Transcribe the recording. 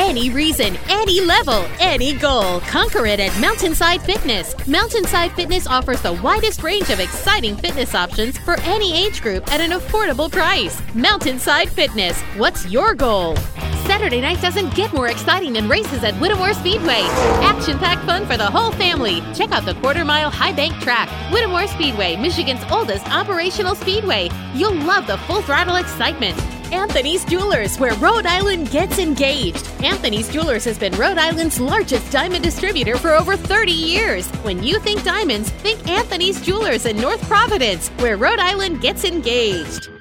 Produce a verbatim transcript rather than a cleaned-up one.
any reason, any level, any goal. Conquer it at Mountainside Fitness. Mountainside Fitness offers the widest range of exciting fitness options for any age group at an affordable price. Mountainside Fitness. What's your goal? Saturday night doesn't get more exciting than races at Whittemore Speedway. Action-packed fun for the whole family. Check out the quarter-mile high bank track. Whittemore Speedway, Michigan's oldest operational speedway. You'll love the full-throttle excitement. Anthony's Jewelers, where Rhode Island gets engaged. Anthony's Jewelers has been Rhode Island's largest diamond distributor for over thirty years. When you think diamonds, think Anthony's Jewelers in North Providence, where Rhode Island gets engaged.